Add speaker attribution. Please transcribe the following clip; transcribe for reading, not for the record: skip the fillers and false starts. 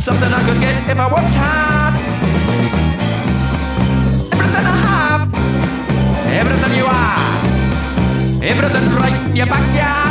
Speaker 1: something I could get if I worked hard. Everything I have, everything you are, everything right in your backyard.